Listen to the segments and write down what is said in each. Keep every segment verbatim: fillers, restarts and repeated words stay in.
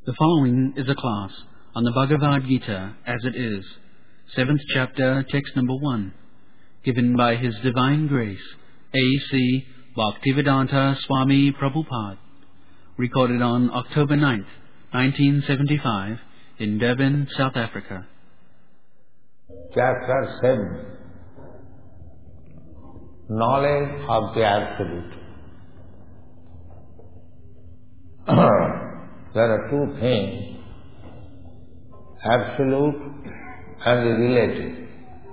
The following is a class on the Bhagavad Gita as it is, seventh chapter, text number one, given by His Divine Grace, A C Bhaktivedanta Swami Prabhupada, recorded on October ninth, nineteen seventy-five, in Durban, South Africa. Chapter seven. Knowledge of the Absolute. There are two things, absolute and the relative.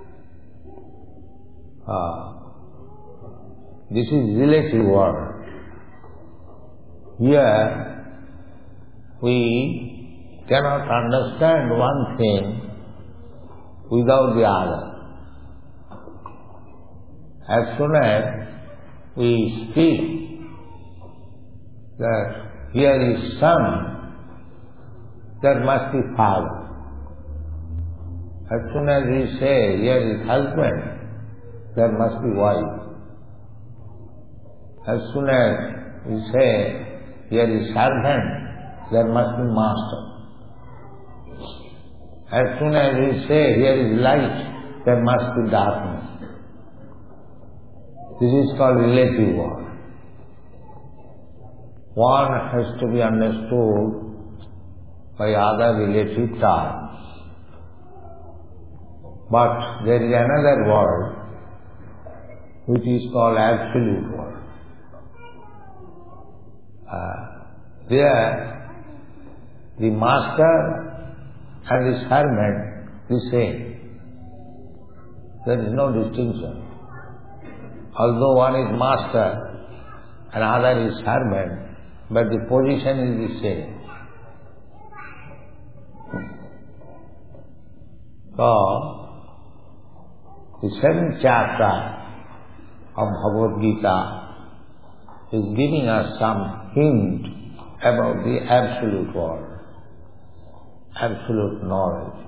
Uh, this is relative word. Here we cannot understand one thing without the other. As soon as we speak that here is son, there must be father. As soon as we say here is husband, there must be wife. As soon as we say here is servant, there must be master. As soon as we say here is light, there must be darkness. This is called relative word. One has to be understood by other relative terms. But there is another word which is called absolute word. Uh, there, the master and the servant the same. There is no distinction. Although one is master and other is servant, but the position is the same. So, the seventh chapter of Bhagavad Gita is giving us some hint about the absolute word, absolute knowledge.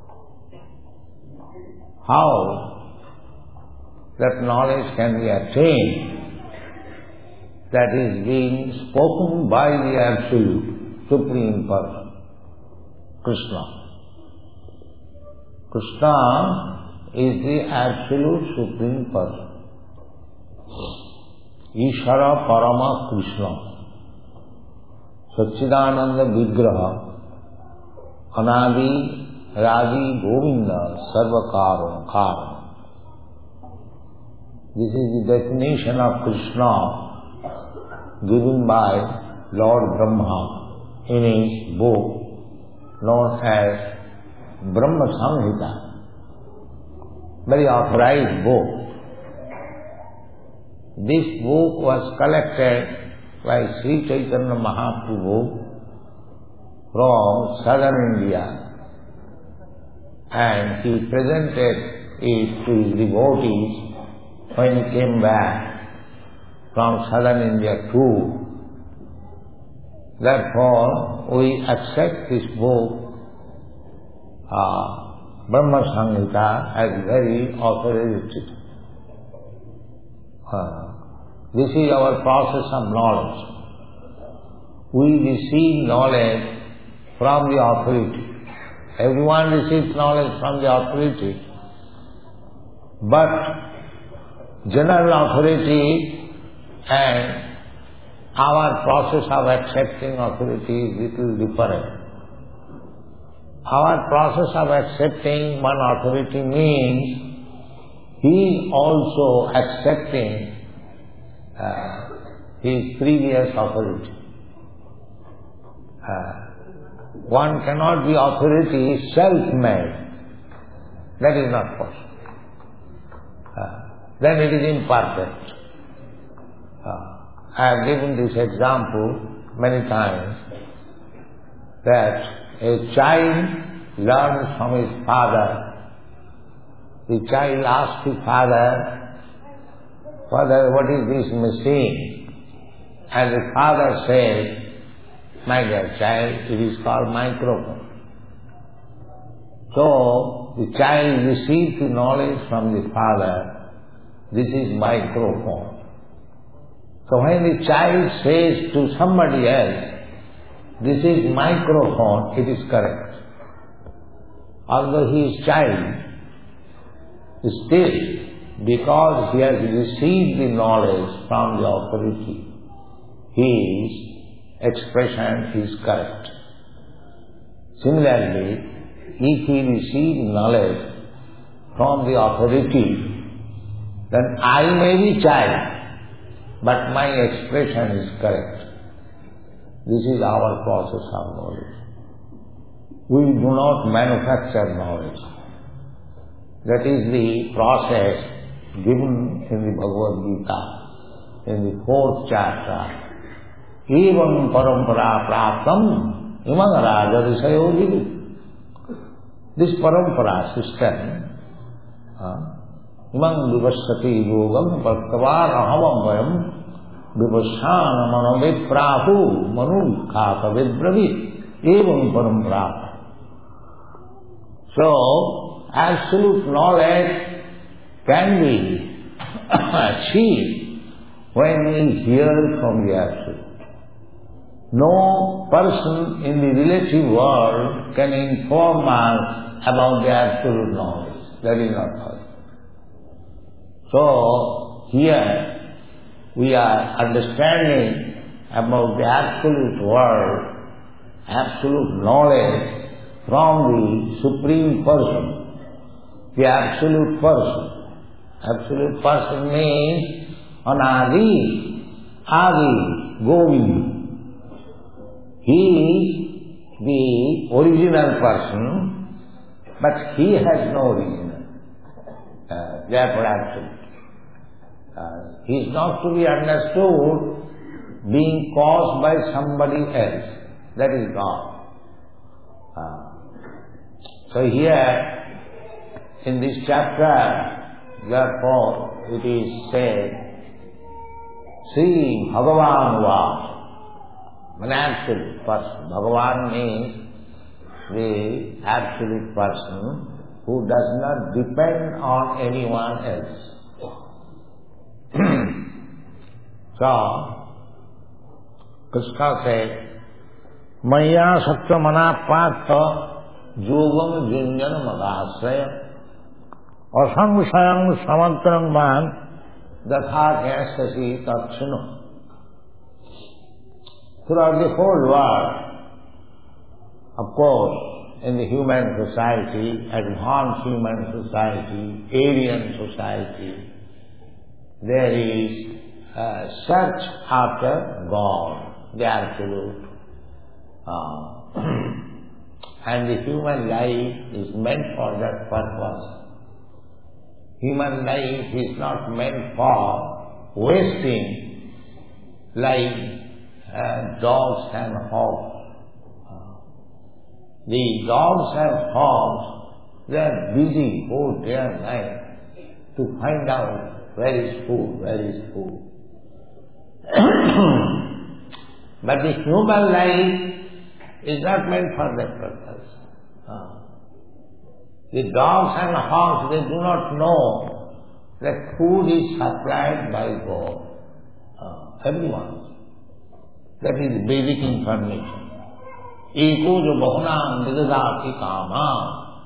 How that knowledge can be attained, that is being spoken by the Absolute, Supreme Person, Krishna. Krishna is the Absolute Supreme Person. Ishara Parama Krishna, Satchidananda Vigraha, Anadi Radi Govinda Sarvakaro Karam. This is the definition of Krishna given by Lord Brahma in his book known as Brahma Samhita, very authorized book. This book was collected by Sri Chaitanya Mahaprabhu from southern India, and he presented it to his devotees when he came back from southern India too. Therefore, we accept this book, uh, Brahma Samhita, as very authoritative. Uh, this is our process of knowledge. We receive knowledge from the authority. Everyone receives knowledge from the authority, but general authority and our process of accepting authority is little different. Our process of accepting one authority means he is also accepting uh, his previous authority. Uh, one cannot be authority self-made. That is not possible. Uh, then it is imperfect. Uh, I have given this example many times, that a child learns from his father. The child asks the father, "Father, what is this machine?" And the father says, "My dear child, it is called microphone." So, the child receives the knowledge from the father, "This is microphone." So when the child says to somebody else, this is microphone, it is correct. Although he is child, still, because he has received the knowledge from the authority, his expression is correct. Similarly, if he receives knowledge from the authority, then I may be child, but my expression is correct. This is our process of knowledge. We do not manufacture knowledge. That is the process given in the Bhagavad Gita, in the fourth chapter. Evam parampara praptam imam raja visayo vidu. This parampara system, imam vivasati yogam bhaktavar ahavam vayam vivasana manoviprahu manu khata vidbravit evam parampara. So, absolute knowledge can be achieved when we hear from the Absolute. No person in the relative world can inform us about the Absolute knowledge. That is not possible. So, here we are understanding about the Absolute world, Absolute knowledge from the Supreme Person, the Absolute Person. Absolute Person means Anadi, Adi, Govind. He is the original person, but he has no origin. Uh, therefore Absolute. Uh, he is not to be understood being caused by somebody else. That is God. Uh, So here, in this chapter, therefore, it is said, Sri Bhagavan was an absolute person. Bhagavan means the absolute person who does not depend on anyone else. So, Krishna said, Maya Satya Manapatha Yogam Junjana Madasraya Asangshayam Samantaram Man Datha Sasi Tatshino. Throughout the whole world, of course, in the human society, advanced human society, Aryan society, there is a search after God, the Absolute. Uh, And the human life is meant for that purpose. Human life is not meant for wasting like uh, dogs and hogs. Uh, the dogs and hogs, they are busy whole day and night to find out where is food, where is food. But the human life is not meant for that purpose. Uh, the dogs and hogs, they do not know that food is supplied by God. Uh, everyone. That is basic information. Eko jo bahunam vidadati kama.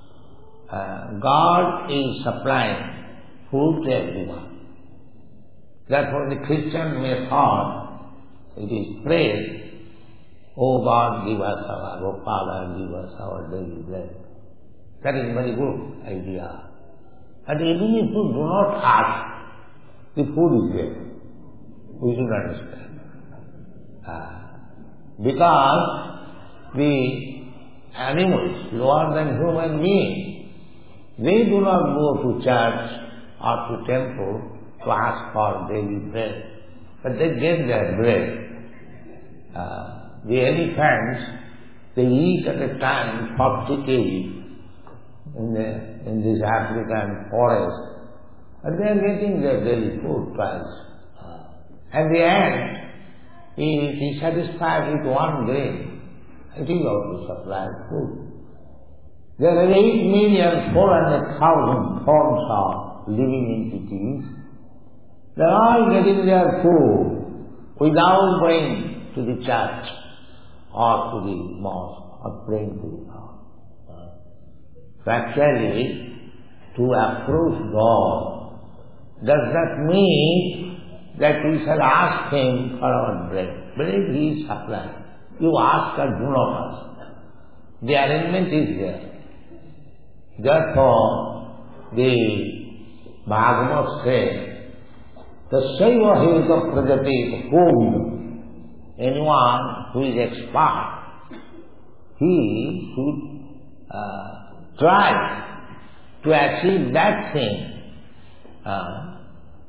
God is supplying food to everyone. Therefore the Christian method, it is prayed, O God, give us our, O Father, give us our daily bread. That is a very good idea. And even if you do not ask, the food is there. We should understand. Uh, because the animals, lower than human beings, they do not go to church or to temple to ask for daily bread. But they get their bread. Uh, The elephants, they eat at a time forty kilograms in, the, in this African forest, and they are getting their daily food twice. And the ant, he is satisfied with one grain, and he also supplies food. There are eight million four hundred thousand forms of living entities. They are all getting their food without going to the church. or to the mosque or praying to God. So actually, to approach God does not mean that we shall ask Him for our bread. Bread He is supplying. You ask or do not ask. The arrangement is there. Therefore, the Bhagavad says, Tasaiva heta prajate kovida. Anyone who is expert, he should uh, try to achieve that thing. Uh,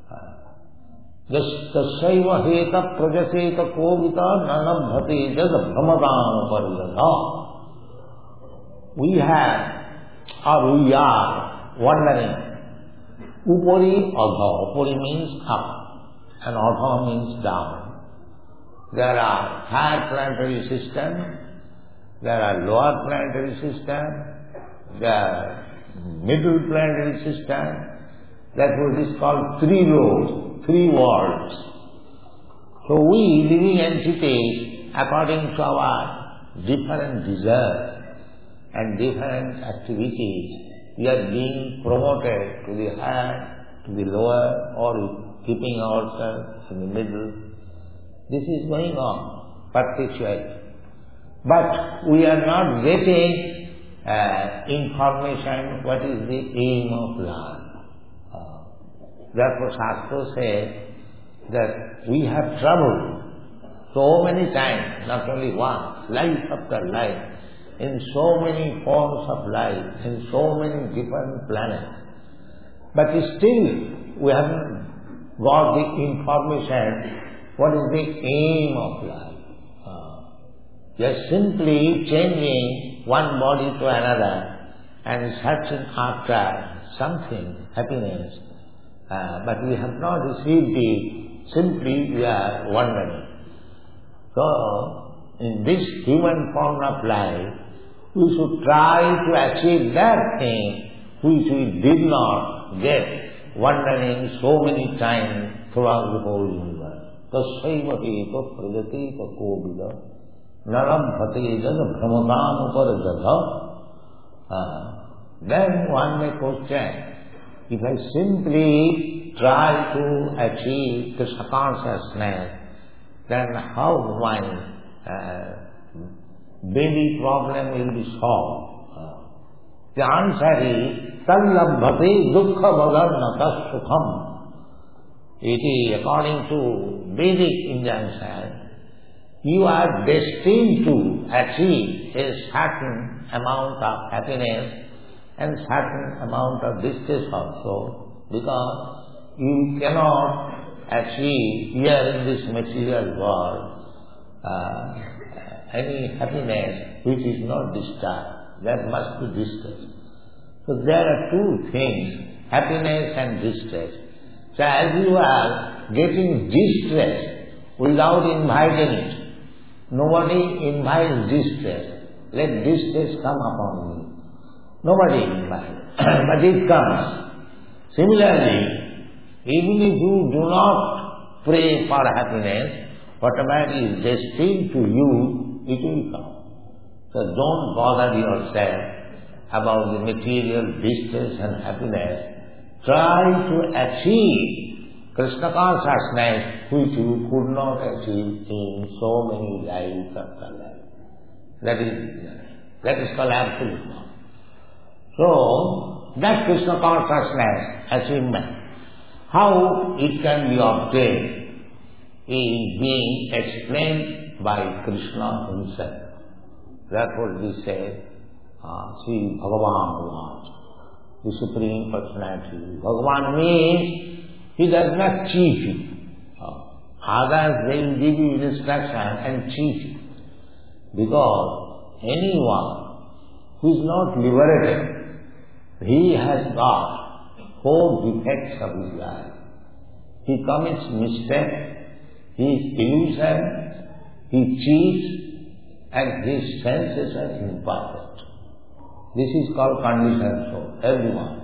Tasaiva heta prajate kovida nanabhate jad brahmadam paryadha. We have, or we are, wandering. Upari adha. Upari means up, and adha means down. There are higher planetary systems, there are lower planetary systems, there are middle planetary systems. That what is called three rows, three worlds. So we, living entities, according to our different desires and different activities, we are being promoted to the higher, to the lower, or keeping ourselves in the middle. This is going on perpetually. But we are not getting uh, information what is the aim of life. Uh, therefore Shastra says that we have traveled so many times, not only once, life after life, in so many forms of life, in so many different planets. But still we haven't got the information what is the aim of life. Uh, just simply changing one body to another and searching after something, happiness. Uh, but we have not received it, simply we are wandering. So, in this human form of life, we should try to achieve that thing which we did not get, wandering so many times throughout the whole universe. Tasaiva heta prajate kovida narabhate jad brahmadam paryadha. Then one may question, if I simply try to achieve Krishna consciousness, then how my uh, baby problem will be solved? Uh, the answer is, tallabhate dukkha badarnata sukham. It is according to Vedic injunction, you are destined to achieve a certain amount of happiness and certain amount of distress also, because you cannot achieve here in this material world uh, any happiness which is not disturbed. That must be distress. So there are two things, happiness and distress. So as you are getting distress without inviting it, nobody invites distress. Let distress come upon me. Nobody invites, but it comes. Similarly, even if you do not pray for happiness, whatever is destined to you, it will come. So don't bother yourself about the material distress and happiness. Try to achieve Krishna consciousness which you could not achieve in so many lives after life. That is, that is called absolute knowledge. So, that Krishna consciousness achievement, how it can be obtained is being explained by Krishna himself. Therefore we say, uh, Sri Bhagavan, the Supreme Personality. Bhagavan means he does not cheat you. Uh, others they will give you instruction and cheat you. Because anyone who is not liberated, he has got four defects of his life. He commits mistake, he is illusion, he cheats, and his senses are imperfect. This is called conditioned soul, everyone.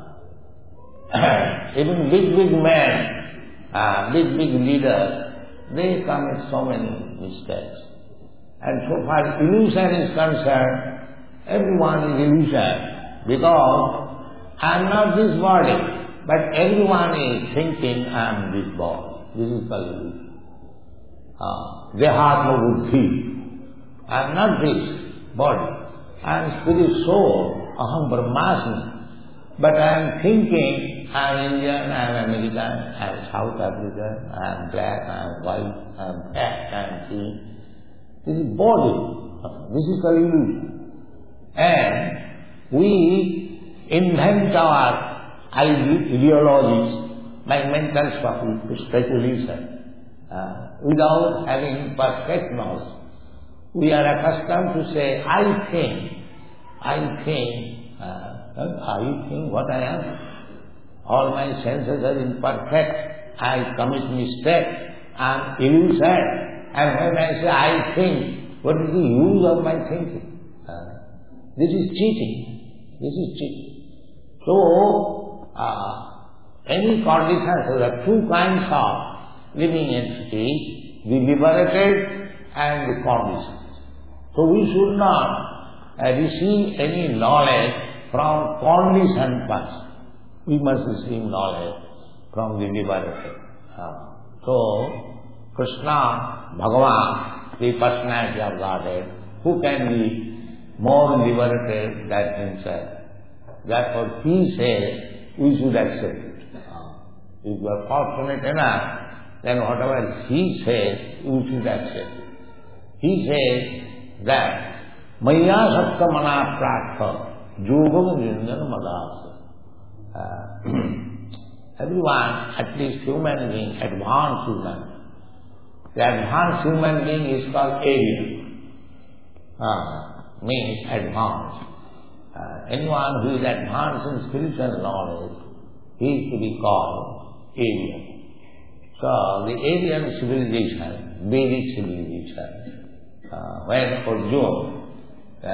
Even big, big men, uh, big, big leaders, they commit so many mistakes. And so far illusion is concerned, everyone is illusion, because I am not this body, but everyone is thinking I am this body. This is called illusion. Uh, Dehatma buddhi. I am not this body. I am spirit soul, aham brahmasmi. But I am thinking, I am Indian, I am American, I am South African, I am black, I am white, I am fat, I am thin. This is body. This is called illusion. And we invent our ideologies by mental speculation uh, without having perfect knowledge. We are accustomed to say, I think, I think, uh, I think what I am. All my senses are imperfect. I commit mistake. I am illusion. And when I say I think, what is the use of my thinking? Uh, this is cheating. This is cheating. So, uh, any conditions, there are two kinds of living entities, the liberated and the conditioned. So we should not uh, receive any knowledge from conditioned person. We must receive knowledge from the liberated. Uh, so, Krishna, Bhagavan, the personality of Godhead, who can be more liberated than himself? Therefore, he says, we should accept it. Uh, if you are fortunate enough, then whatever he says, you should accept it. He says that, Maya Satta Mana Pratha, Yogam Jinjan Madasa. Everyone, at least human being, advanced human, the advanced human being is called Aryan. Uh, means advanced. Uh, anyone who is advanced in spiritual knowledge, he is to be called Aryan. So, the Aryan civilization, Vedic civilization, uh, when Arjuna uh,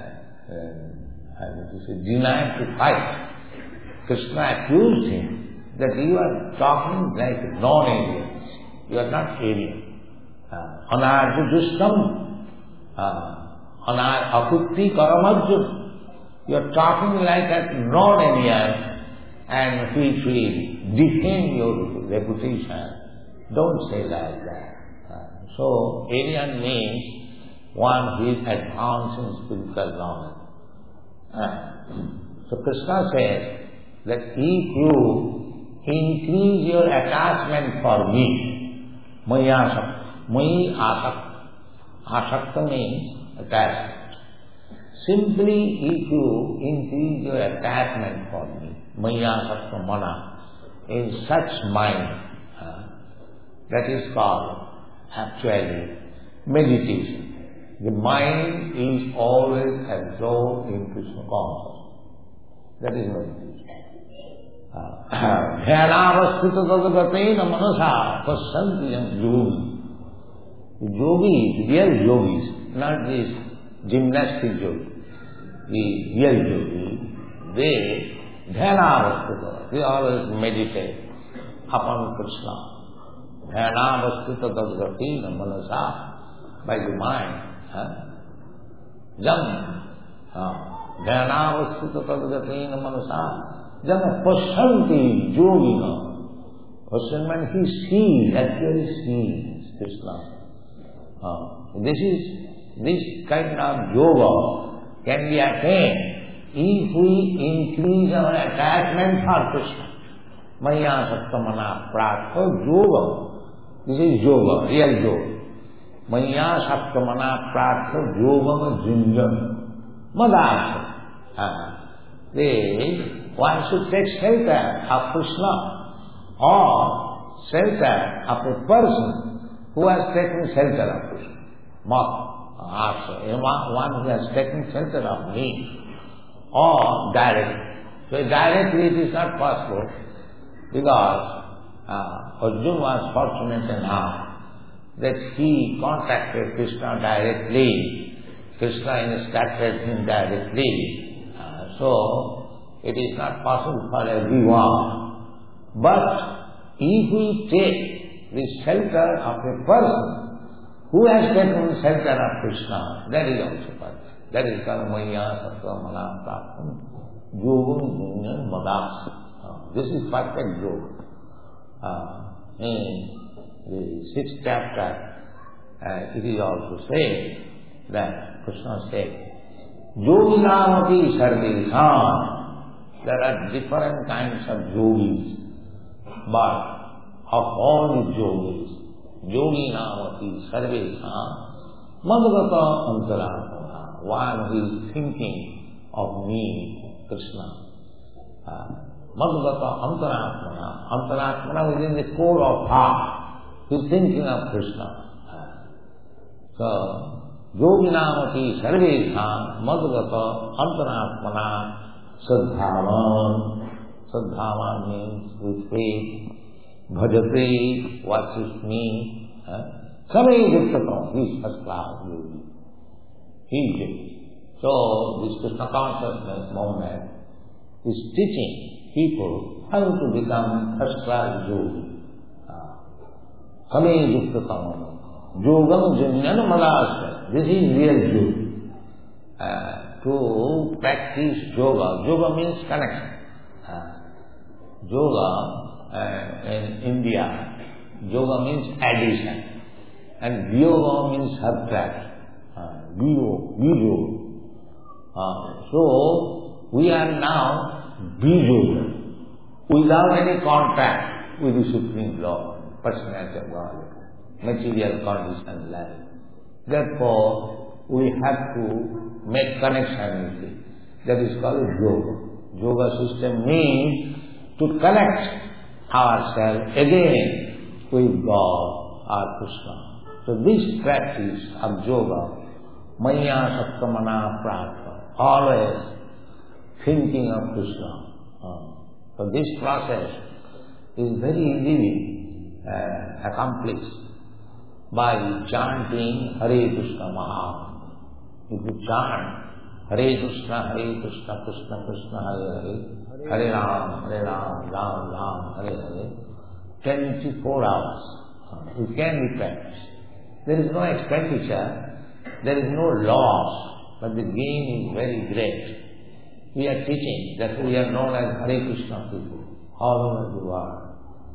uh, denied to fight, Krishna accused him that you are talking like non-Aryans. You are not Aryan. Anarju Dustam, Anar Akutti Karamarjun. You are talking like a non-Aryan, and which will defend your reputation. Don't say like that. Uh, so, Aryan means one who is advanced in spiritual knowledge. Uh, so, Krishna says that if you increase your attachment for me, Maya Sakta, Mai Asakta. Asakta means attachment. Simply if you increase your attachment for me, Maya Sakta Mana, in such mind, uh, that is called actually meditation. The mind is always absorbed in Krishna consciousness. That is meditation. Dhyanavasthita tadgatena manasa pasyanti yam yogi. The yogis, real yogis, not this gymnastic yogi, the real yogis, they dhyanavasthita, they always meditate upon Krishna. Dhyanavasthita tadgatena manasa, by the mind. Jam dhyanavasthita tadgatena manasa, jam pasyanti yogina. Pasyan means he sees, actually sees Krishna. Uh, this is, this kind of yoga can be attained if we increase our attachment for Krishna. Maya Sattamana Pratha Yoga. This is yoga, real yoga. Maya Sattamana Pratha Yoga Jinjan Madasa. Uh, they, one should take shelter of Krishna or shelter of a person who has taken shelter of Krishna. Not also, one who has taken shelter of me, or directly. So directly it is not possible, because uh, Arjuna was fortunate enough that he contacted Krishna directly. Krishna instructed him directly. Uh, so it is not possible for everyone. But if we take the shelter of a person Who has taken shelter of Krishna, that is also perfect. That is called Maya Sattva Mana Praptam Yogam Junyan Madas. This is perfect yoga. Uh, in the sixth chapter, uh, it is also said that Krishna said, Yoginamati Sarvesam. There are different kinds of yogis, but of all the yogis, Yoginamati Sarvesam Madhgata Antaratmana. One who is thinking of me, Krishna. Uh, Madhgata Antaratmana. Antaratmana within the core of heart. He is thinking of Krishna. Uh, so, Yoginamati Sarvesam Madhgata Antaratmana Sadhavan. Sadhavan means with faith. Bhajate, worships me. Samay Guptatam, he is first class yogi. He is yogi. So, this Krishna consciousness movement is teaching people how to become first class yogi. Samay Guptatam. Yogam Junyan Malasya. This is real yogi. Uh, to practice yoga. Yoga means connection. Uh, yoga uh, in India, yoga means addition. And Vyoga means subtract. Uh, Vyo, Vyo. Uh, so, we are now Vyo, without any contact with the Supreme Lord, personality of God, material conditioned life. Therefore, we have to make connection with it. That is called yoga. Yoga system means to connect ourselves again with God or Krishna. So this practice of yoga, Maya Sattva Mana Prapta, always thinking of Krishna. So this process is very easily uh, accomplished by chanting Hare Krishna Maha. If you chant Hare Krishna, Hare Krishna, Krishna Krishna, Hare Hare, Hare Ram, Hare Ram, Ram Ram, Hare Hare, twenty-four hours, it can be practiced. There is no expenditure, there is no loss, but the gain is very great. We are teaching that we are known as Hare Krishna people all over the world.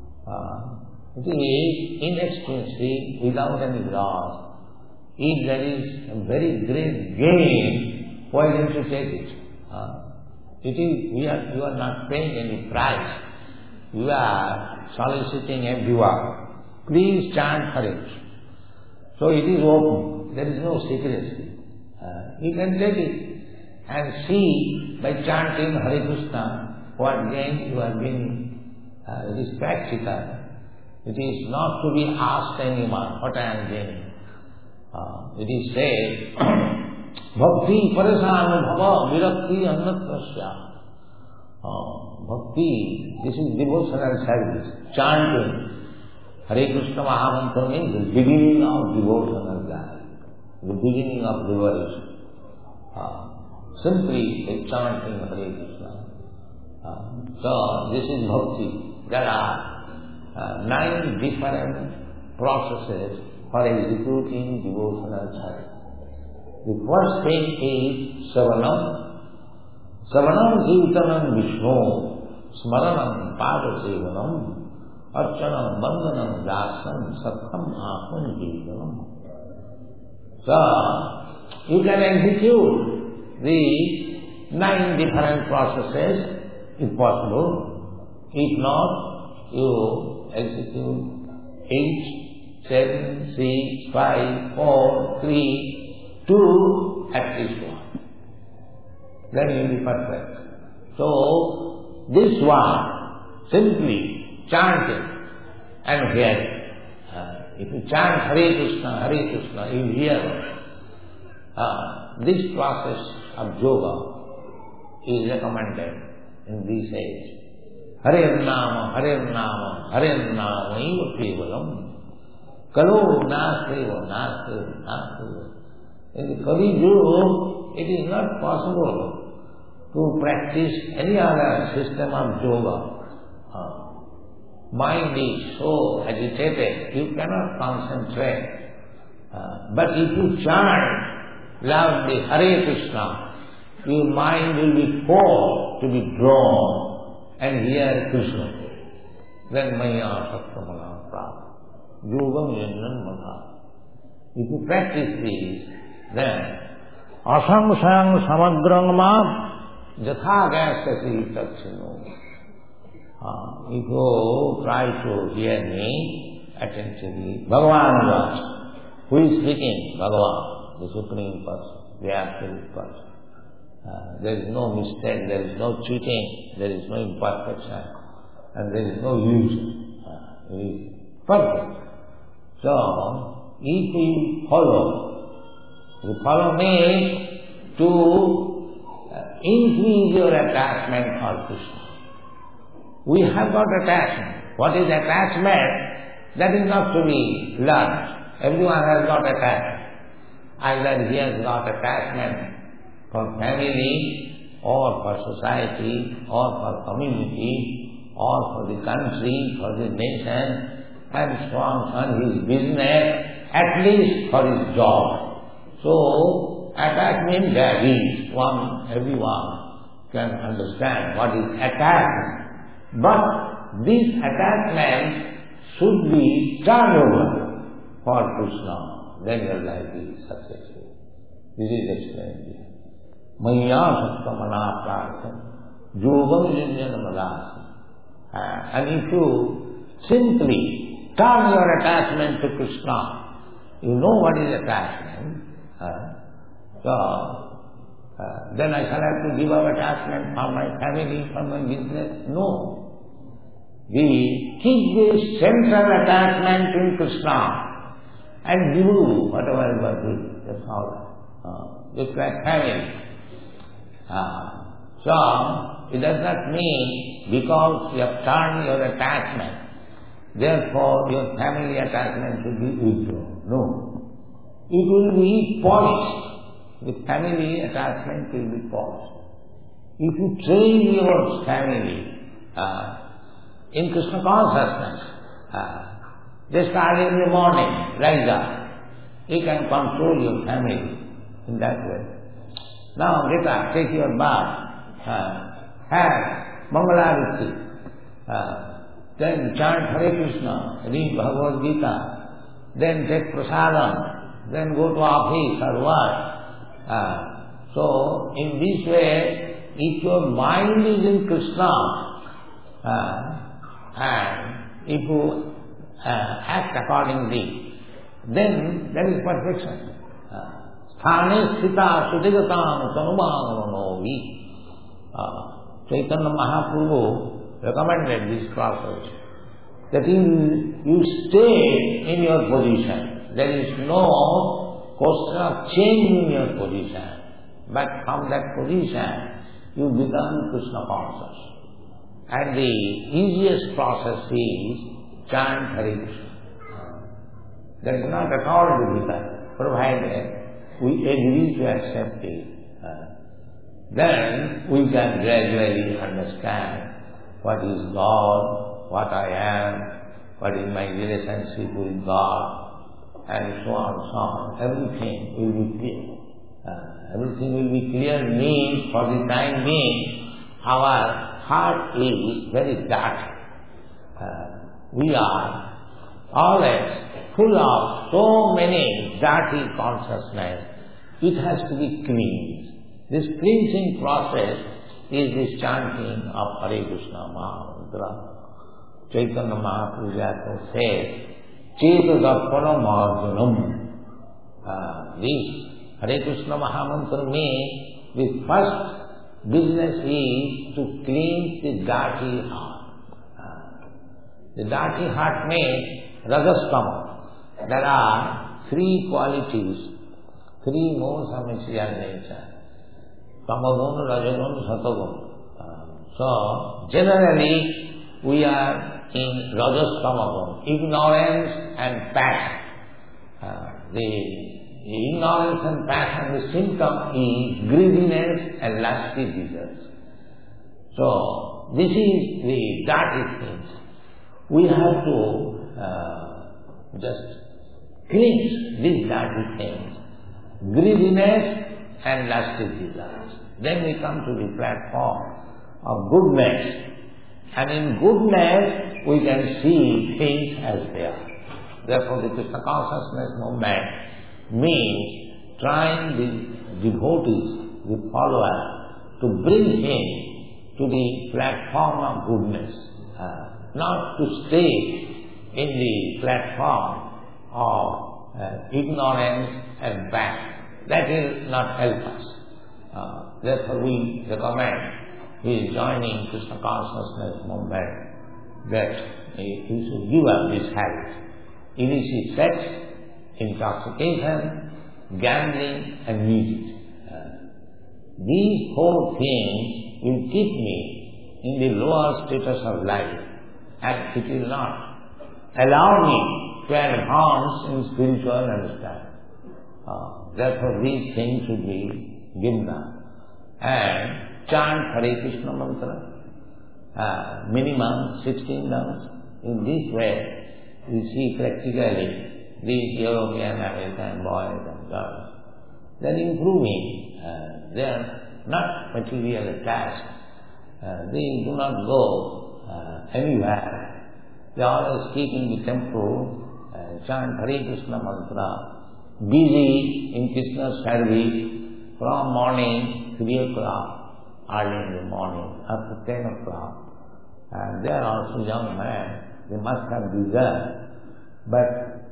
Uh, it is inexpensive, without any loss. If there is a very great gain, why don't you take it? Uh, it is, we are, you are not paying any price. You are soliciting everyone. Please chant Hare. So it is open. There is no secrecy. Uh, you can take it and see by chanting Hare Krishna what gain you are gaining. Uh, it is practical. It is not to be asked anyone what I am gaining. Uh, it is said, Bhakti Parasana Bhava Virakti Annatrasya. Uh, bhakti, this is devotional service. Chanting Hare Krishna Mahamantra means the beginning of devotional life, the beginning of devotion. Uh, simply a chanting Hare Krishna. Uh, so this is bhakti. There are uh, nine different processes for executing devotional service. The first thing is Savanam. Savanam Kirtanam Vishnu, Smaranam Padasevanam, Archanam Vandanam Dasam, Satham Aham Kirtanam. So, you can execute the nine different processes if possible. If not, you execute eight, seven, six, five, four, three, two, at least one. Then you will be perfect. So, this one, simply chanting and hearing. Uh, if you chant Hare Krishna, Hare Krishna, you hear. Uh, this process of yoga is recommended in this age. Hare Nama, Hare Nama, Hare Nama, Eva Kevalam. Kalo Naseva, Naseva, Naseva. In the Kali Yuga, it is not possible to practice any other system of yoga. Uh, mind is so agitated, you cannot concentrate Uh, but if you chant loudly Hare Krishna, your mind will be forced to be drawn and hear Krishna. Then Maya Sattamana Prabha. Yogam Yanjan Mata. If you practice this, then Asang Sang Samagrang Ma Jatha Gasati Tatchino. If you try to hear me attentively, Bhagavan was. Who is speaking? Bhagavan, the Supreme Person, the Absolute Person. Uh, there is no mistake, there is no cheating, there is no imperfection, and there is no illusion. Uh, it is perfect. So, if we follow, you follow me to uh, increase your attachment for Krishna. We have got attachment. What is attachment? That is not to be learned. Everyone has got attachment. Either he has got attachment for family, or for society, or for community, or for the country, for the nation, and so on, on his business, at least for his job. So, attachment there is. One, everyone can understand what is attachment. But this attachment should be turned over for Krishna, then your life is successful. This is explained here. Maya Sattamana Prartham Yogam Yanjana Madasi. And if you simply turn your attachment to Krishna, you know what is attachment. Uh, so, uh, then I shall have to give up attachment for my family, for my business. No. We keep this central attachment in Krishna and do whatever you are doing. That's all. Uh, just like family. Uh, so, it does not mean because you have turned your attachment, therefore your family attachment should be withdrawn. No. It will be polished. The family attachment will be polished. If you train your family uh, in Krishna consciousness, uh, just early in the morning, rise up. You can control your family in that way. Now get up, take your bath, uh, have Mangalarati, uh, then chant Hare Krishna, read Bhagavad Gita, then take prasadam, then go to office or work. Uh, so in this way, if your mind is in Krishna, uh, and if you Uh, act accordingly, then that is perfection. Sthane sthita sudigatam tanumaganovi. Chaitanya Mahaprabhu recommended this process, that you, you stay in your position. There is no question of changing your position, but from that position you become Krishna conscious. And the easiest process is chant Hare Krishna. That is not at all difficult, provided we agree to accept it. Then we can gradually understand what is God, what I am, what is my relationship with God, and so on and so on. Everything will be clear. Uh, everything will be clear means, for the time being, our heart is very dirty. Uh, We are always full of so many dirty consciousness. It has to be cleansed. This cleansing process is this chanting of Hare Krishna Mahamantra. Chaitanya Mahaprabhu says, Cheta Darpana Marjanam. This Hare Krishna Mahamantra means the first business is to cleanse the dirty heart. The dirty heart means rajastama. There are three qualities, three modes of material nature. Tamagun, rajagun, satagun. So, generally, we are in rajastamagun, ignorance and passion. Uh, the, the ignorance and passion, the symptom is greediness and lusty desires. So, this is the dirty things. We have to uh, just clings these dirty things, greediness and lusty desires. Then we come to the platform of goodness. And in goodness, we can see things as they are. Therefore, the Krishna consciousness movement means trying the devotees, the followers, to bring him to the platform of goodness, uh, not to stay in the platform of uh, ignorance and bad. That will not help us. Uh, therefore, we recommend he is joining Krishna consciousness movement that he, he should give up this habit. Illicit sex, intoxication, gambling and music. Uh, these four things will keep me in the lower status of life, and it will not allow me to advance in spiritual understanding. Uh, therefore these things should be given up. And chant Hare Krishna mantra, uh, minimum sixteen rounds. In this way, we see practically these European American boys and girls, they are improving. Uh, they are not material attached. Uh, they do not go uh, anywhere. They always keep in the temple, uh, chant Hare Krishna mantra, busy in Krishna's service from morning three o'clock, early in the morning, up to ten o'clock. And they are also young men. They must have desire. But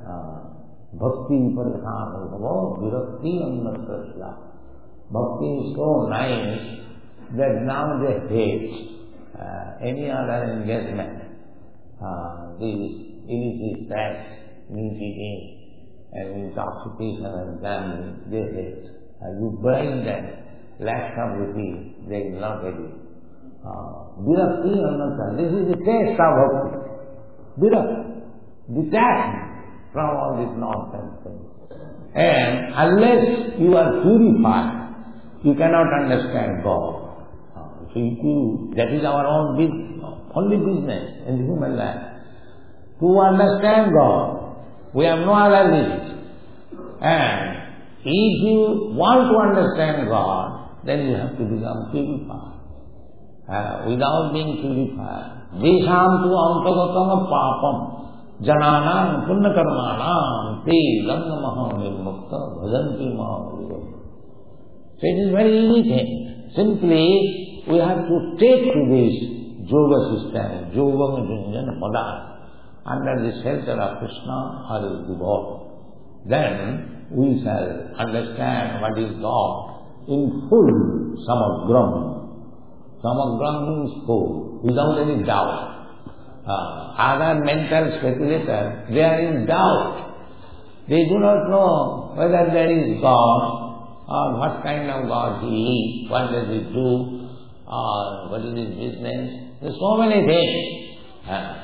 bhakti paradhan bhavo virakti annatrasya. Bhakti is so nice that now they hate uh, any other engagement. Uh, these illicit sex, meat eating, and intoxication and gambling, they hate. Uh, you bring them lakhs of rupees, they will not get it. Virakti annatrasya. This is the taste of bhakti. Virakti. Detachment from all these nonsense things. And unless you are purified, you cannot understand God. So if you, that is our own business, only business in the human life. To understand God, we have no other business. And if you want to understand God, then you have to become purified. Uh, without being purified, Visham tu antagatam papam. Jananam punna karmanam te gangamaha nirmukta bhajanti maha. So it is very easy thing. Simply we have to take to this yoga system, yoga junjan pada, under the shelter of Krishna or his devotee. Then we shall understand what is God in full samagram. Samagram means full, without any doubt. Uh, other mental speculators, they are in doubt. They do not know whether there is God, or what kind of God he is, what does he do, or what is his business. There are so many things. Uh,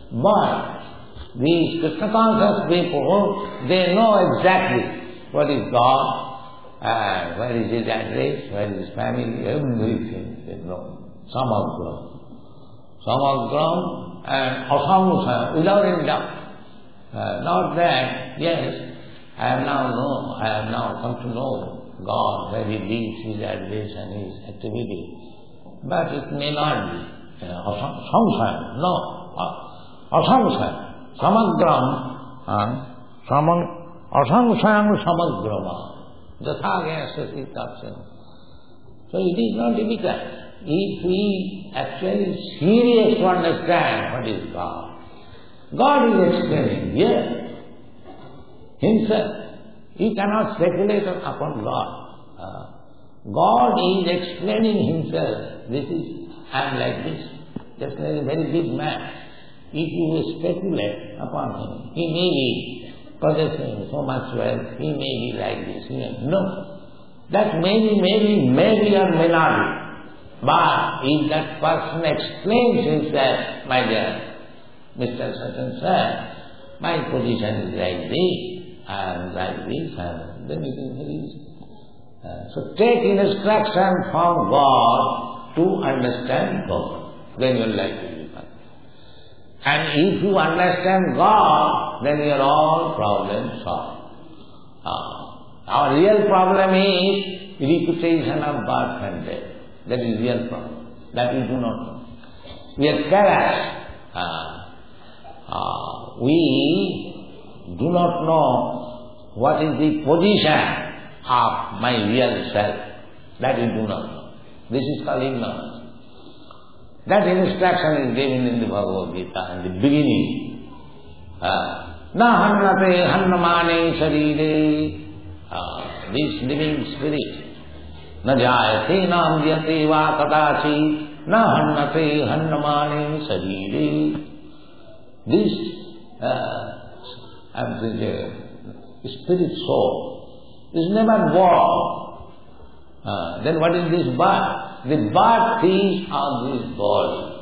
but these Krishna conscious people, they know exactly what is God, and where is his address, where is his family, everything they know. Samagram. Samagram and asamusa, without any doubt. Uh, not that, yes, I have now know, I have now come to know God, where he lives, his address and his activity. But it may not be. Asamsa, no. Asamsa, samagram, asamsang samagrama. Jathagya sati tapsam. So it is not difficult. If we actually serious to understand what is God, God is explaining here himself. He cannot speculate upon God. Uh, God is explaining himself. This is, I am like this. Just like a very big man. If you will speculate upon him, he may be possessing so much wealth, he may be like this. He may, no. That maybe, maybe, maybe or may not be. But if that person explains himself, my dear Mister Such and Such, my position is like this, and like this, and then it is very easy. Uh, so take instruction from God to understand God. Then your life will be fine. And if you understand God, then your all problems solved. Uh, our real problem is repetition of birth and death. That is real problem. That we do not know. We are careless. Uh, uh, we do not know what is the position of my real self. That we do not know. This is called ignorance. That instruction is given in the Bhagavad Gita in the beginning. Na hannate hannamane sharire. This living spirit. Na jayate na amyate va kadachi. Na hannate hannamane sharire. This uh, the spirit soul is never born. Uh, then what is this birth? The birth is of this body.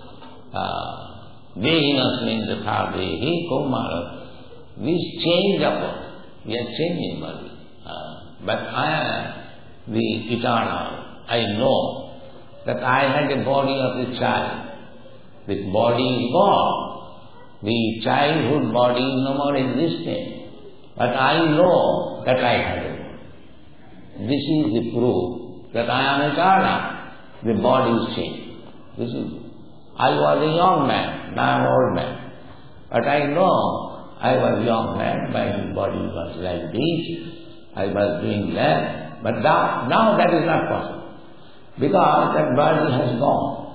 Dehinasmin tatha dehi kaumara. This change of body. We are changing body. Uh, but I am the eternal. I know that I had a body of a child. This body is gone. The childhood body is no more existing. But I know that I had a body. This is the proof that I am eternal. The body is changed. This is. I was a young man, now I am an old man. But I know I was a young man, my body was like this, I was doing that. But now, now that is not possible. Because that body has gone.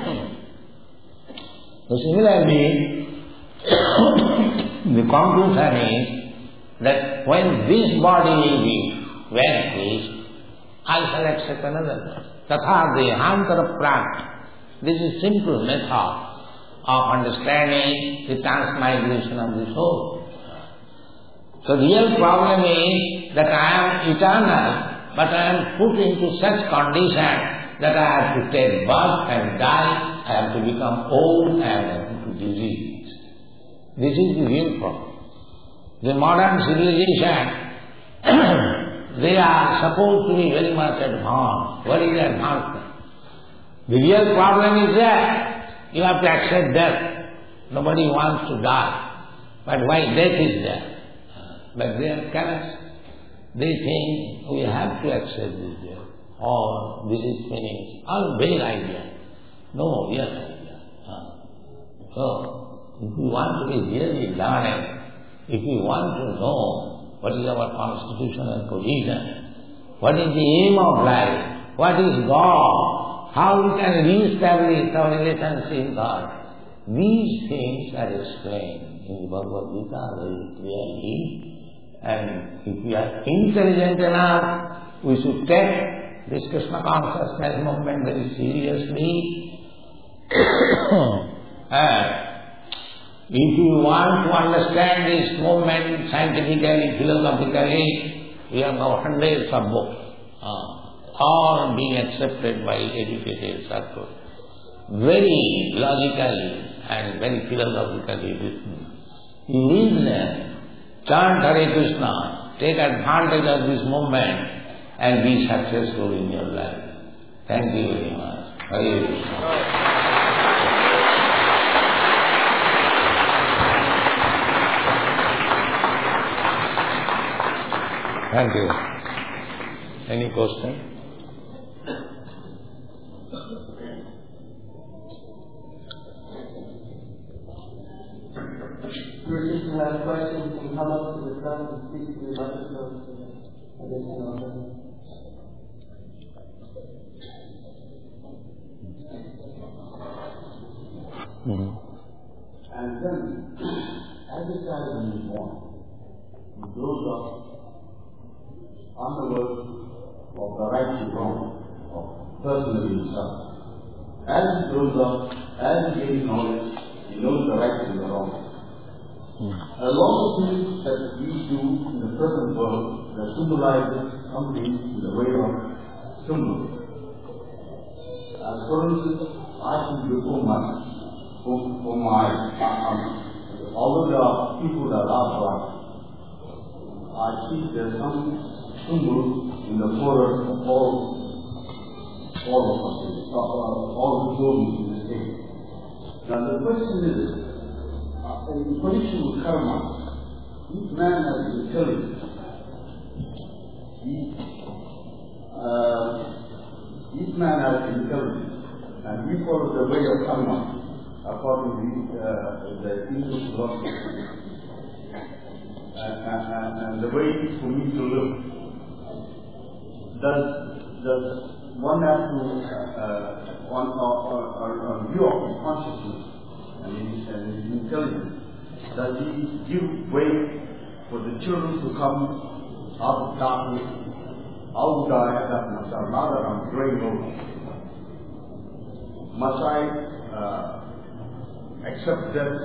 So similarly, the conclusion is that when this body will be vanished, I shall accept another body. Tatha dehantara prana. This is simple method of understanding the transmigration of the soul. So the real problem is that I am eternal, but I am put into such condition that I have to take birth and die, I have to become old and I have to disease. This is the real problem. The modern civilization they are supposed to be very much advanced. What is advancement? The real problem is that you have to accept death. Nobody wants to die. But why death is there? But they are careless. They think we have to accept this death. Or this is finished. All vague idea. No real idea. So, if we want to be really learned, if we want to know what is our constitutional position, what is the aim of life, what is God, how we can re-establish our relationship with God, these things are explained in the Bhagavad Gita very clearly. And if we are intelligent enough, we should take this Krishna consciousness movement very seriously. And if you want to understand this movement scientifically, philosophically, we have now hundreds of books, uh, all being accepted by educated circles. Very logically and very philosophically written. You read them, chant Hare Krishna, take advantage of this movement and be successful in your life. Thank you very much. Hare Krishna. Thank you. Any question? If you have questions, you can come up to the front and speak to the microphone. Mm-hmm. And then, as a child when he is born, he grows up on the work of the right to wrong, of personally himself. As he grows up, as he gains knowledge, he knows the right and the wrong. Mm. A lot of things that we do in the present world that symbolizes something in the way of symbol. As for instance, I can do so much for, for my, um, although there are people that are bright, I see there's some symbol in the forehead of all, all of us, all of the yogis in this case. Now the question is, in connection with karma, each man has intelligence. Each, uh, each man has intelligence, and he follows the way of karma according to uh, the English philosophy. And, and, and the way it is for me to live. Does, does one have to, uh, on, on, on, on view of his consciousness and his, and his intelligence, does he give way for the children to come out of darkness? How would I adapt myself now that I'm growing old? Must I uh, accept death?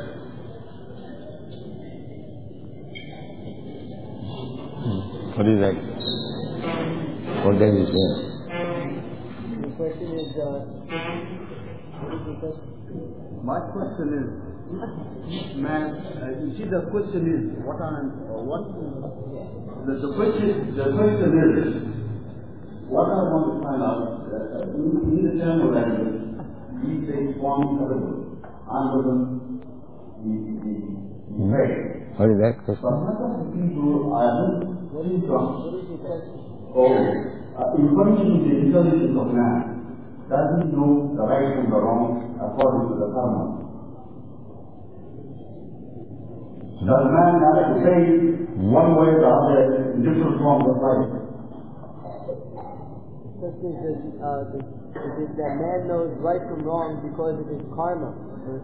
What is that? What does he say? The question is, uh, what is the question? My question is, each man, uh, you see the question is, what I'm, uh, what, the, the question, the question is, what I want to find out, uh, in, in the Tamil language, we say Swami Kadabal, Anvadan, the, the, the way. What is that question? But not of the people I haven't seen from. What is the question? Oh, uh, in function of the intelligence of man, does he know the right from the wrong according to the karma? Does man have to say one way or the other in different forms of life? The question is, uh, the, is it that man knows right from wrong because of his karma?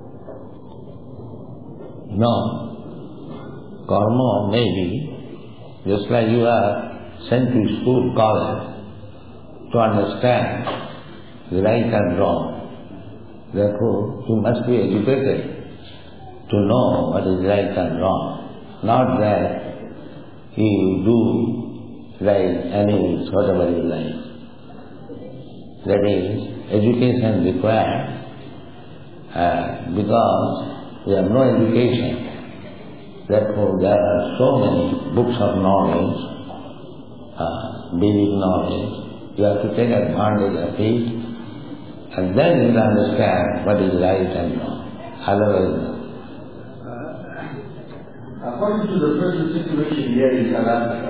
No. Karma may be, just like you are sent to school, college, to understand the right and wrong. Therefore, you must be educated to know what is right and wrong. Not that you do like animals, whatever you like. That is, education required uh, because we have no education. Therefore, there are so many books of knowledge, uh, basic knowledge. You have to take advantage of it, and then you will understand what is right and wrong. Otherwise, no. Uh, according to the present situation here in South Africa,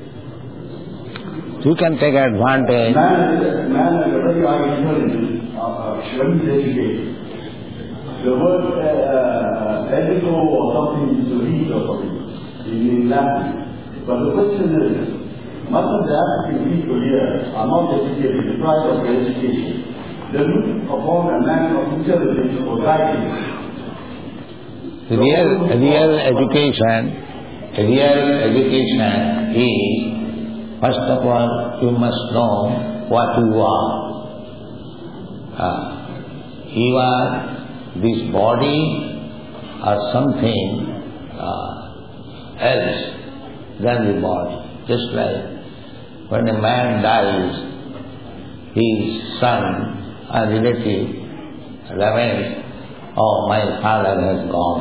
you can take advantage. man is, man is a very high intelligence, uh, uh, when he's educated. The word uh, ethical or something is to read or something in Latin. But the question is, much of the African people here are not educated, deprived of their education. They look upon a man of intelligence for guidance. Real, real education, real education is, first of all, you must know what you are. Uh, you are this body or something uh, else than the body. Just like when a man dies, his son or relative laments, "Oh, my father has gone."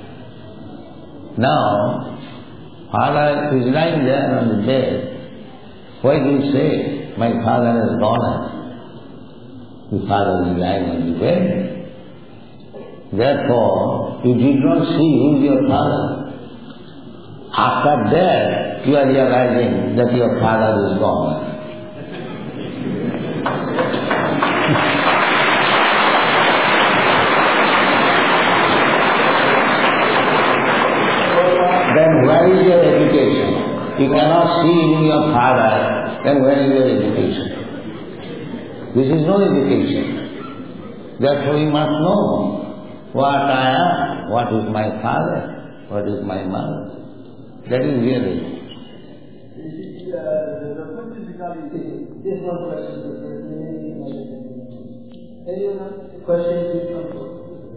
Now, father is lying there on the bed. Why do you say, "My father has gone"? The father is lying on the bed. Therefore, you did not see who is your father. After death, you are realizing that your father is gone. Then where is your education? You cannot see in your father, then where is your education? This is no education. Therefore, you must know what I am, what is my father, what is my mother. That is real education. Uh, the, the question regarding this one question, any other questions you come to?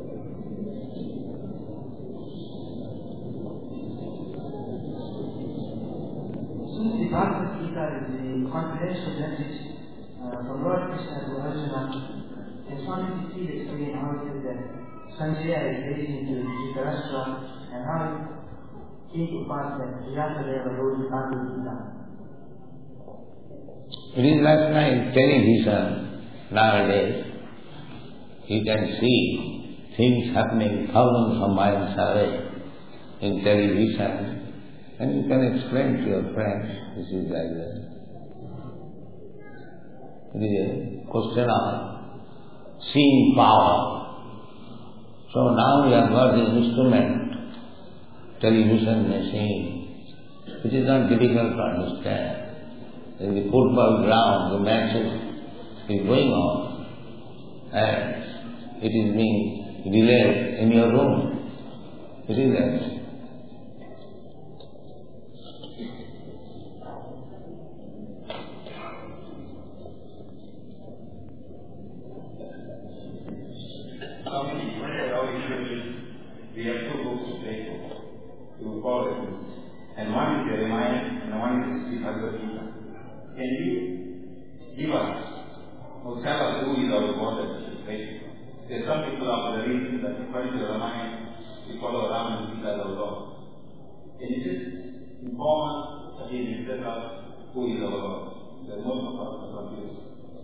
Since the Bhagavad Gita is the confidential message uh, from Lord Krishna to Arjuna, can Swami please explain how it is that Sanjaya is raising to Dhritarashtra and how it came to pass that Vyasadeva wrote the Bhagavad Gita? It is like night television nowadays. You can see things happening thousands of miles away. in television, and you can explain to your friends, this is like that. It is a question of seeing power. So now we have got the instrument, television machine, which is not difficult to understand. In the football ground, the matches is going on, and it is being relayed in your room. It is that. We have two books to take to follow it. And one is the Ramayana and one is the Bhagavad Gita. Can you give us or tell us who is our God that we should pray? There are some people of the reason that according to the Ramayana, we follow Ram and Sita as our God. Can you just inform us again and tell us who is our God? There are most of us are confused.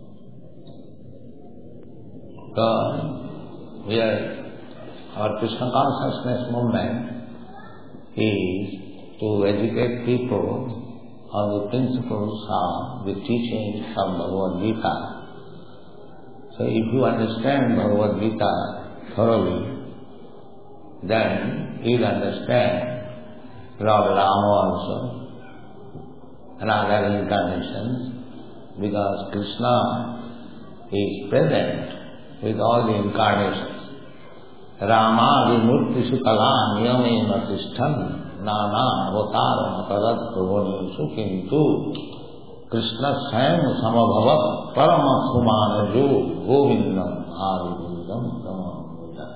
God, we are Our Krishna consciousness movement is to educate people on the principles of the teachings of Bhagavad Gita. So if you understand Bhagavad Gita thoroughly, then you'll understand Lord Rama also and other incarnations, because Krishna is present with all the incarnations. Rama vimurti kala niyame natishtan nana avataram tadat prabhunesu kintu Krishna swayam samabhavat parama sumanajo govindam arivindam tamamudha.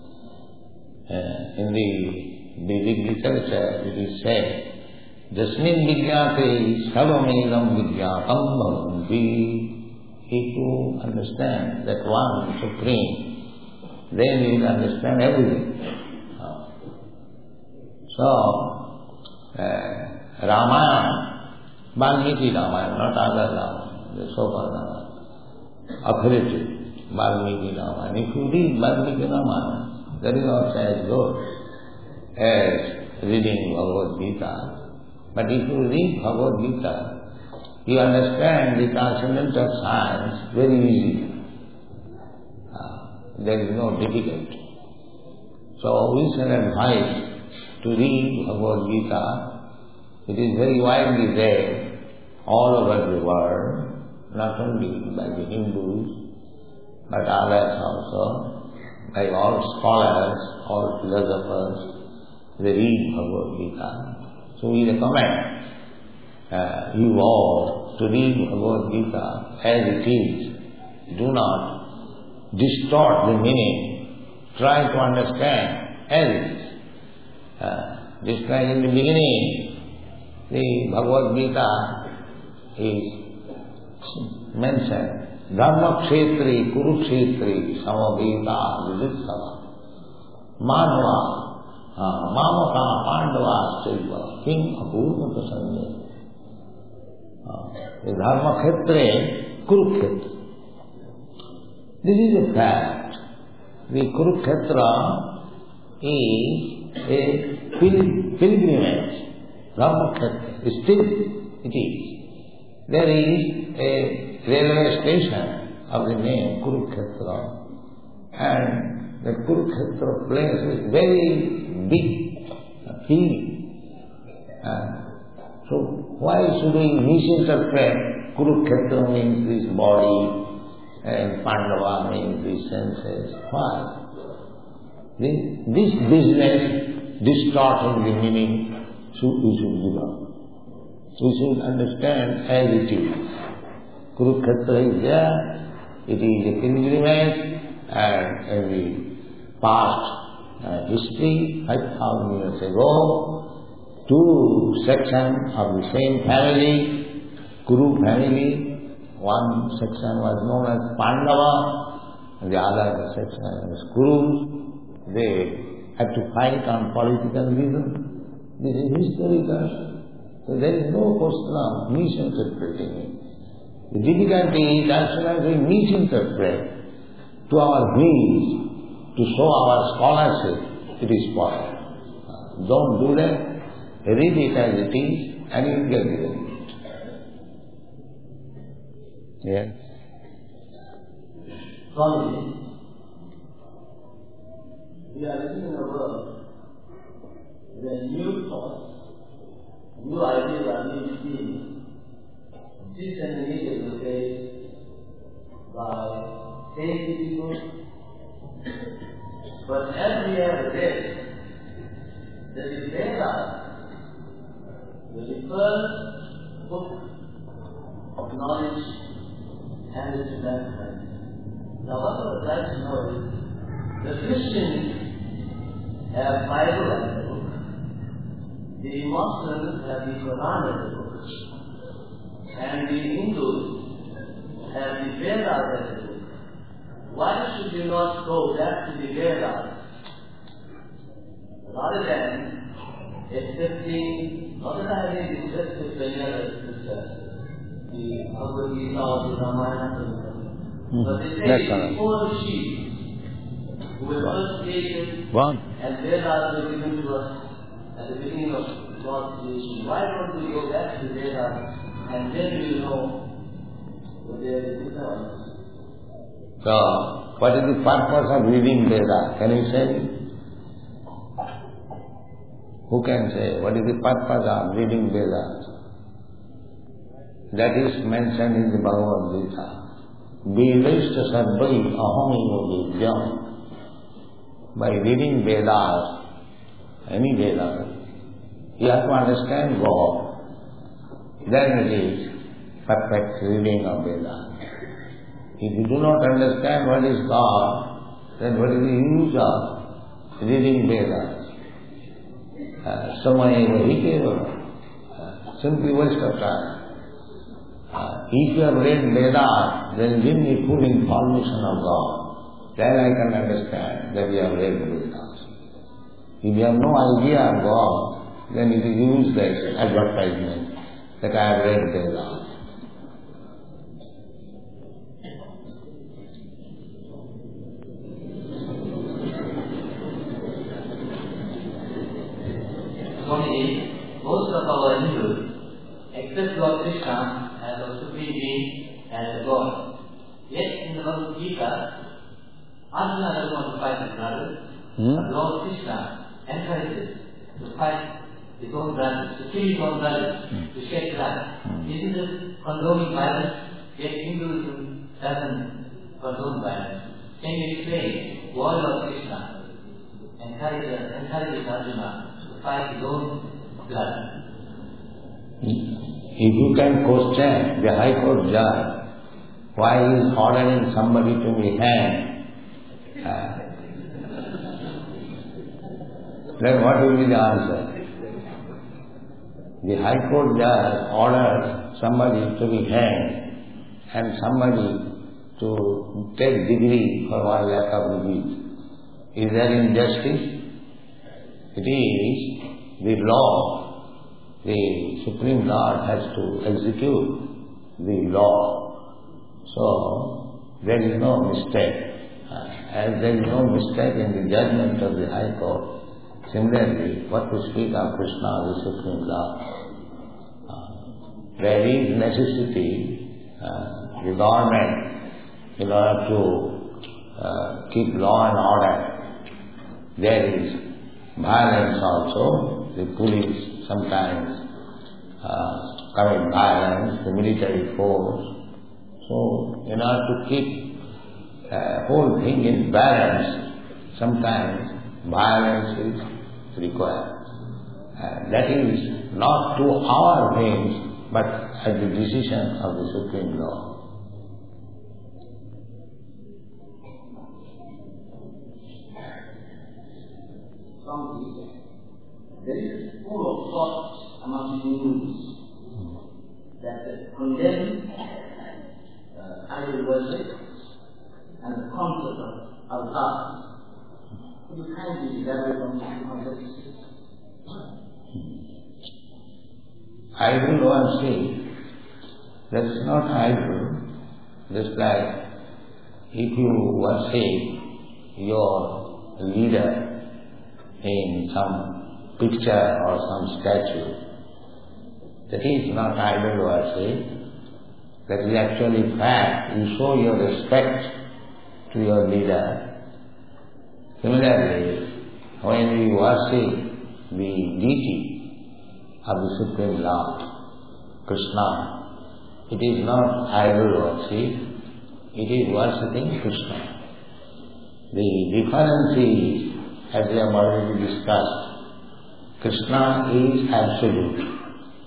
In the Vedic literature it is said, Jasmin vidyate sarvamedam vidyatam bhavanti. If you understand that one supreme, then you will understand everything. So, uh, Ramayana, Valmiki Ramayana, not other Ramayana, the so-called Ramayana, authority, Valmiki Ramayana. If you read Valmiki Ramayana, that is also as good as reading Bhagavad Gita. But if you read Bhagavad Gita, you understand the transcendental science very easily. There is no difficulty. So we shall advise to read Bhagavad Gita. It is very widely read all over the world, not only by the Hindus, but others also, by all scholars, all philosophers, they read Bhagavad Gita. So we recommend uh, you all to read Bhagavad Gita as it is. Do not distort the meaning. Try to understand as it is. Uh, just like in the beginning, the Bhagavad Gita is mentioned. Dharma kshetri, kurukshetri, samaveta, viditsava, manava, mamaka, pandava, saiva, kim apurvata sanye. The Dharma kshetre, kurukshetra. This is a fact. The Kurukshetra is a pil- pilgrimage. Dharmakshetra. Still it is. There is a railway station of the name Kurukshetra. And the Kurukshetra place is very big, huge. Uh, so why should we misinterpret Kurukshetra means this body, and Pandava means the senses? Why? This, this business distorting the meaning, so we should give up. We should understand as it is. Kurukshetra is there, it is a pilgrimage, and in the past uh, history, five thousand years ago, two sections of the same family, Kuru family, one section was known as Pandava, and the other section was Kurus. They had to fight on political reasons. This is historical. So there is no question of misinterpreting it. The difficulty is as soon as we misinterpret to our needs, to show our scholarship, it is spoiled. Don't do that. Read it as it is and you will get the benefit. Yes. Swami, we are living in a world where new thoughts, new ideas are being seen, disseminated in the place by saintly people. But as we have read, that the Vedas, the first book of knowledge handed to mankind. Now what I would like to know is, the Christians have Bible as a book, the Muslims have the Quran as a book, and the Hindus have the Vedas as a book. Why should we not go back to the Vedas rather than accepting, not that I have discussed with many other scriptures, the Bhagavad Gita or the Ramayana, mm-hmm. but they say the four sheep who were first created One. and Vedas were given to us at the beginning of God's creation. Why don't we go back to Vedas and then we will know what there is difference? So, what is the purpose of reading Vedas? Can you say? Who can say? What is the purpose of reading Vedas? That is mentioned in the Bhagavad Gita. Vedashta sarvai aham vidyam. By reading Vedas, any Vedas, you have to understand God. Then it is perfect reading of Vedas. If you do not understand what is God, then what is the use of reading Vedas? Samayeva hikeva. Simply waste of time. Uh, if you have read Vedas, then give me full information of God. Then I can understand that you have read Vedas. If you have no idea of God, then it is useless advertisement that I have read Vedas. Swami, most of our Hindus accept Lord Krishna as a supreme being and a God. Yet in the Bhagavad Gita, Arjuna does not want to fight his brothers, hmm? but Lord Krishna encourages to fight his own brothers, to kill his own brothers, hmm. to shed blood. Hmm. This is a condoning violence, yet Hinduism doesn't condone violence. Can you explain why Lord Krishna encourages, encourages Arjuna to fight his own blood? If you can question the High Court judge, why he is ordering somebody to be hanged, uh, then what will be the answer? The High Court judge orders somebody to be hanged and somebody to take degree for one lack of degree. Is there injustice? It is the law. The Supreme Lord has to execute the law. So, there is no mistake. Uh, as there is no mistake in the judgment of the High Court, similarly, what to speak of Krishna, the Supreme Lord? Uh, there is necessity, uh, the government, in order to uh, keep law and order. There is violence also. The police sometimes uh, commit violence, the military force. So, in order to keep the whole thing in balance, sometimes violence is required. Uh, that is not to our whims, but at the decision of the Supreme Lord. There is a school of thought among Hindus that condemn uh, idol worship and the concept of Allah. Could you kindly elaborate on these concepts? Idol worship, that is not idol. Just like if you worship your leader in some picture or some statue. That is not idol worship. That is actually fact. You show your respect to your leader. Similarly, when we worship the deity of the Supreme Lord, Krishna, it is not idol worship, it is worshipping Krishna. The difference is, as we have already discussed, Krishna is absolute.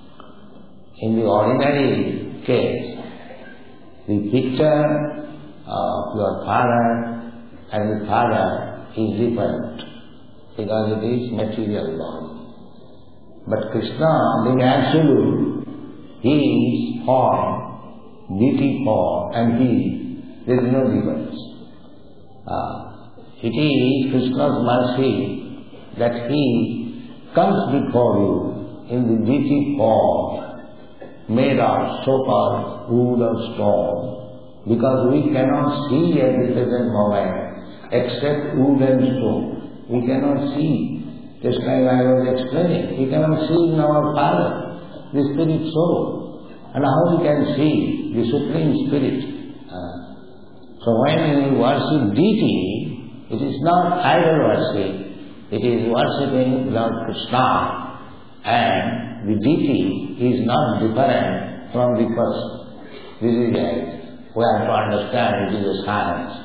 In the ordinary case, the picture of your father and the father is different because it is material body. But Krishna, being absolute, he is form, deity form, and he, there is no difference. Uh, it is Krishna's mercy that he comes before you in the deity form, made of so-called wood or stone, because we cannot see at the present moment except wood and stone. We cannot see. Just like I was explaining, we cannot see in our Father, the Spirit soul. And how we can see the Supreme Spirit? Uh, so when we worship deity, it is not idol worship, it is worshipping Lord Krishna. And the deity is not different from the person. This is right. We have to understand it is a science.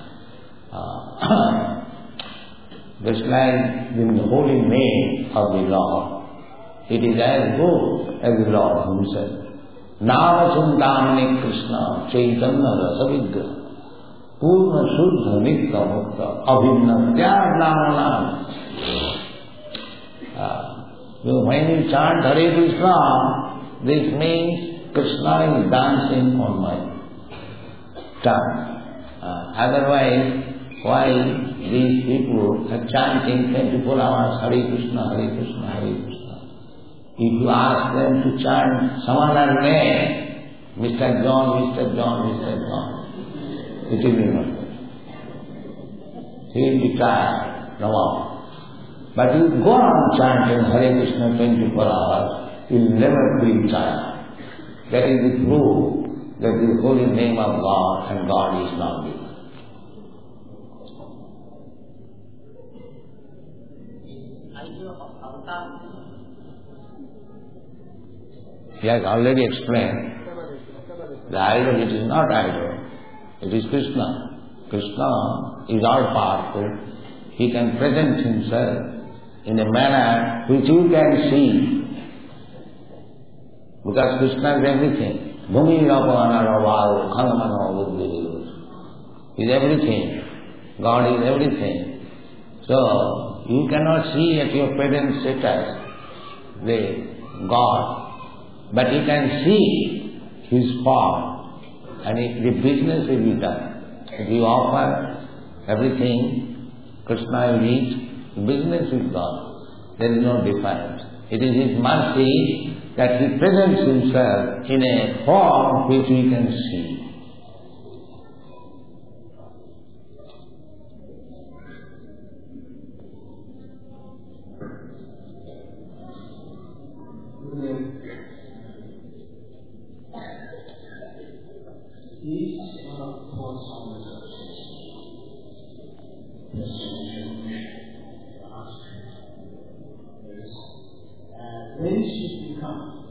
Uh, just like the holy name of the Lord, it is as good as the Lord himself. Nama Chintamani Krishna Chaitanya Rasa Vigraha Purna Shuddha Nitya Mukta Abhinatya Nama Nama. When you chant Hare Krishna, this means Krishna is dancing on my tongue. Uh, otherwise, why these people are chanting twenty-four hours Hare Krishna, Hare Krishna, Hare Krishna? If you ask them to chant some other name, Mister John, Mister John, Mister John, it will be not. He will be tired, no more. But you go on chanting Hare Krishna twenty-four hours, you will never feel tired. That is the proof that the holy name of God and God is not given. He has already explained. The idol, it is not idol, it is Krishna. Krishna is all powerful. He can present himself in a manner which you can see. Because Krishna is everything. Bhumi Rapana Ravaru Khanamana Buddhi is everything. God is everything. So, you cannot see at your present status the God, but you can see His form, and it, the business will be done. If you offer everything, Krishna will eat, business is done. There is no difference. It is His mercy that He presents Himself in a form which we can see. Each one of thoughts on the and when should become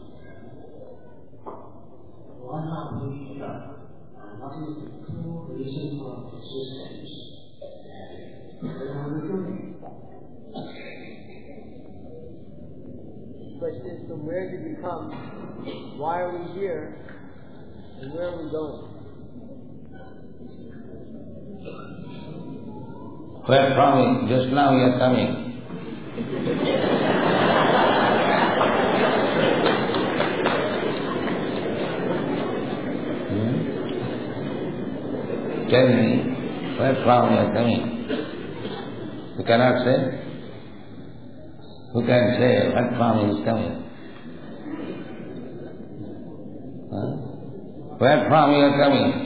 one half of the other, and what is the true reason for existence, and what are we doing? The question is, from where did we come, why are we here, and where are we going? Where from? Just now you are coming. hmm? Tell me, where from you are coming? You cannot say? Who can say where from he is coming? Huh? Where from you are coming?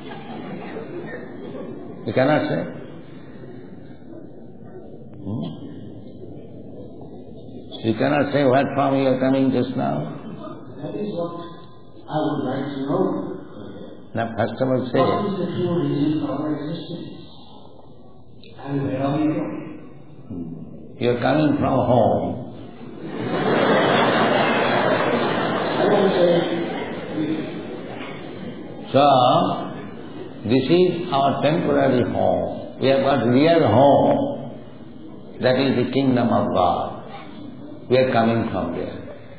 You cannot say? You cannot say what form you are coming just now. That is what I would like to know. Now first of all say, what is the true reason for our existence? And where are we going? you are coming from home. I want to say, So, this is our temporary home. We have got real home. That is the kingdom of God. We are coming from there.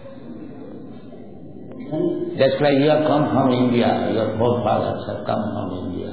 Just like you have come from India, your forefathers have come from India.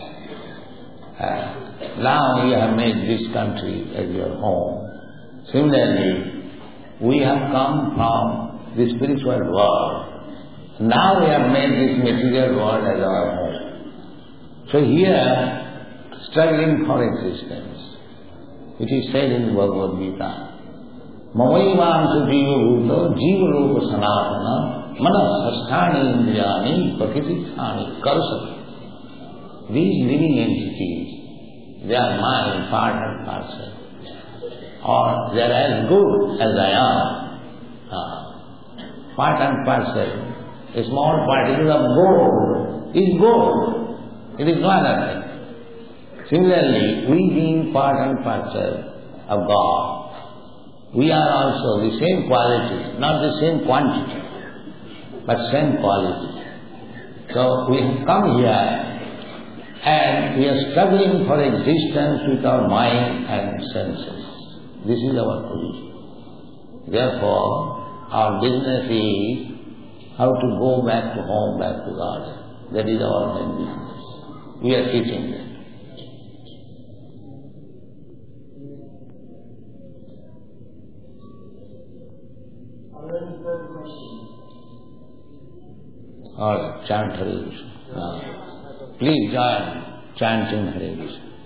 Uh, now you have made this country as your home. Similarly, we have come from the spiritual world. Now we have made this material world as our home. So here, struggling for existence. It is said in the Bhagavad Gita, Mamaivam sujiva bhuto jiva rupa sanatana manasasthani indriyani prakritithani karasati. These living entities, they are mine, part and parcel. Or they are as good as I am. Uh, part and parcel. A small particle of gold is gold. It is no other thing. Similarly, we being part and parcel of God, we are also the same quality, not the same quantity, but same quality. So we have come here and we are struggling for existence with our mind and senses. This is our position. Therefore, our business is how to go back to home, back to God. That is our main business. We are teaching that. Are there any further questions? All right, chant Hare Krishna. Now, please join chanting Hare Krishna.